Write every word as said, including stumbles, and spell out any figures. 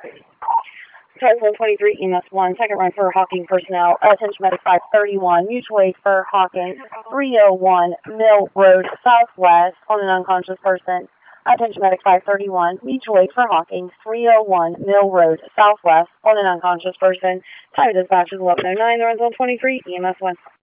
Trials one twenty-three, E M S one, second run for Hawking personnel. Attention medic five thirty-one, mutual aid for Hawking, three oh one Mill Road Southwest on an unconscious person. Attention medic five thirty-one, mutual aid for Hawking, three oh one Mill Road Southwest on an unconscious person. Time of dispatch is eleven oh nine, the runs one twenty-three, E M S one.